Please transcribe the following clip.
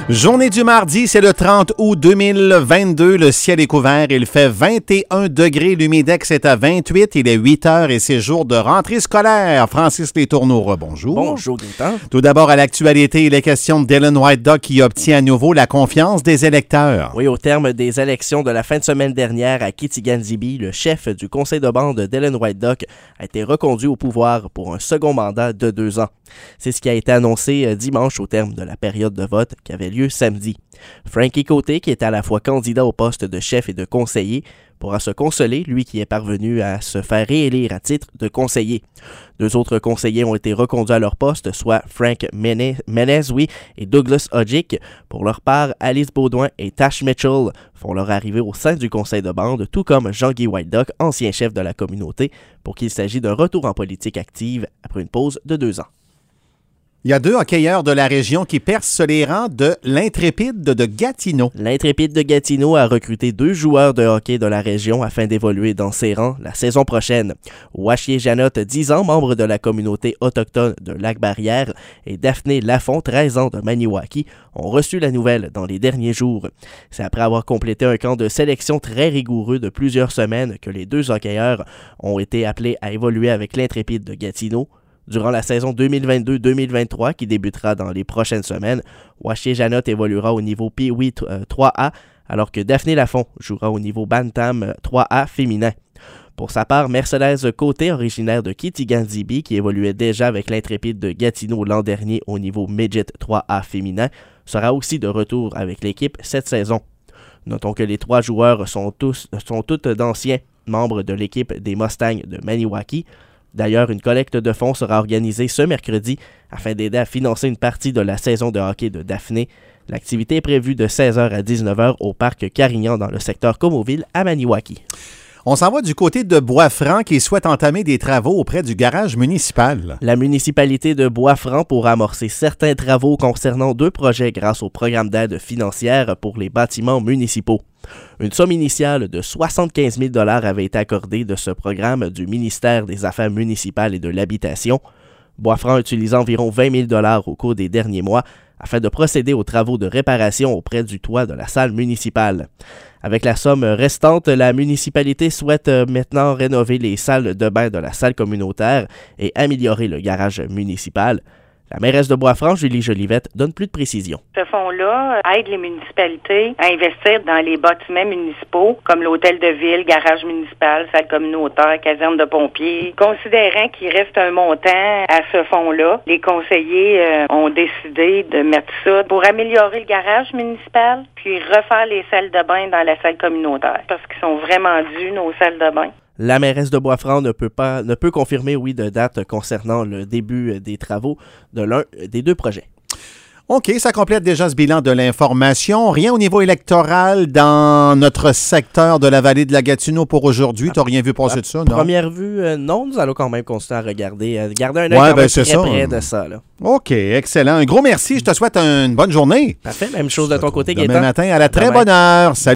Journée du mardi, c'est le 30 août 2022. Le ciel est couvert. Il fait 21 degrés. L'humidex est à 28. Il est 8 heures et c'est jour de rentrée scolaire. Francis Letourneau, bonjour. Bonjour, Gaëtan. Tout d'abord, à l'actualité, il est question de Dylan White Duck qui obtient à nouveau la confiance des électeurs. Oui, au terme des élections de la fin de semaine dernière à Kitigan-Zibi, le chef du conseil de bande, Dylan White Duck, a été reconduit au pouvoir pour un second mandat de 2 ans. C'est ce qui a été annoncé dimanche au terme de la période de vote qui avait lieu samedi. Frankie Côté, qui est à la fois candidat au poste de chef et de conseiller, pourra se consoler, lui qui est parvenu à se faire réélire à titre de conseiller. 2 autres conseillers ont été reconduits à leur poste, soit Frank Menez et Douglas Hodgick. Pour leur part, Alice Baudouin et Tash Mitchell font leur arrivée au sein du conseil de bande, tout comme Jean-Guy White Duck, ancien chef de la communauté, pour qui il s'agit d'un retour en politique active après une pause de 2 ans. Il y a 2 hockeyeurs de la région qui percent les rangs de l'Intrépide de Gatineau. L'Intrépide de Gatineau a recruté 2 joueurs de hockey de la région afin d'évoluer dans ses rangs la saison prochaine. Washier Janotte, 10 ans, membre de la communauté autochtone de Lac-Barrière, et Daphné Lafont, 13 ans, de Maniwaki, ont reçu la nouvelle dans les derniers jours. C'est après avoir complété un camp de sélection très rigoureux de plusieurs semaines que les 2 hockeyeurs ont été appelés à évoluer avec l'Intrépide de Gatineau. Durant la saison 2022-2023 qui débutera dans les prochaines semaines, Washier Janotte évoluera au niveau Pee-Wee 3A, alors que Daphné Lafont jouera au niveau Bantam 3A féminin. Pour sa part, Mercedes Côté, originaire de Kitigan-Zibi, qui évoluait déjà avec l'Intrépide de Gatineau l'an dernier au niveau Midget 3A féminin, sera aussi de retour avec l'équipe cette saison. Notons que les 3 joueurs sont toutes d'anciens membres de l'équipe des Mustangs de Maniwaki. D'ailleurs, une collecte de fonds sera organisée ce mercredi afin d'aider à financer une partie de la saison de hockey de Daphné. L'activité est prévue de 16h à 19h au parc Carignan dans le secteur Comoville à Maniwaki. On s'en va du côté de Bois-Franc qui souhaite entamer des travaux auprès du garage municipal. La municipalité de Bois-Franc pourra amorcer certains travaux concernant 2 projets grâce au programme d'aide financière pour les bâtiments municipaux. Une somme initiale de 75 000 $ avait été accordée de ce programme du ministère des Affaires municipales et de l'Habitation. Bois-Franc utilise environ 20 000 $ au cours des derniers mois afin de procéder aux travaux de réparation auprès du toit de la salle municipale. Avec la somme restante, la municipalité souhaite maintenant rénover les salles de bain de la salle communautaire et améliorer le garage municipal. La mairesse de Bois-Franc, Julie Jolivette, donne plus de précisions. Ce fonds-là aide les municipalités à investir dans les bâtiments municipaux, comme l'hôtel de ville, garage municipal, salle communautaire, caserne de pompiers. Considérant qu'il reste un montant à ce fonds-là, les conseillers ont décidé de mettre ça pour améliorer le garage municipal, puis refaire les salles de bain dans la salle communautaire, parce qu'ils sont vraiment dus, nos salles de bain. La mairesse de Bois-Franc ne peut confirmer, de date concernant le début des travaux de l'un des 2 projets. OK, ça complète déjà ce bilan de l'information. Rien au niveau électoral dans notre secteur de la vallée de la Gatineau pour aujourd'hui. Tu n'as rien vu passer de ça, non? Première vue, non. Nous allons quand même continuer à garder un œil quand même très près de ça. Là. OK, excellent. Un gros merci. Je te souhaite une bonne journée. Parfait. Même chose de ton côté, Gaëtan. Demain matin à la très bonne heure. Salut.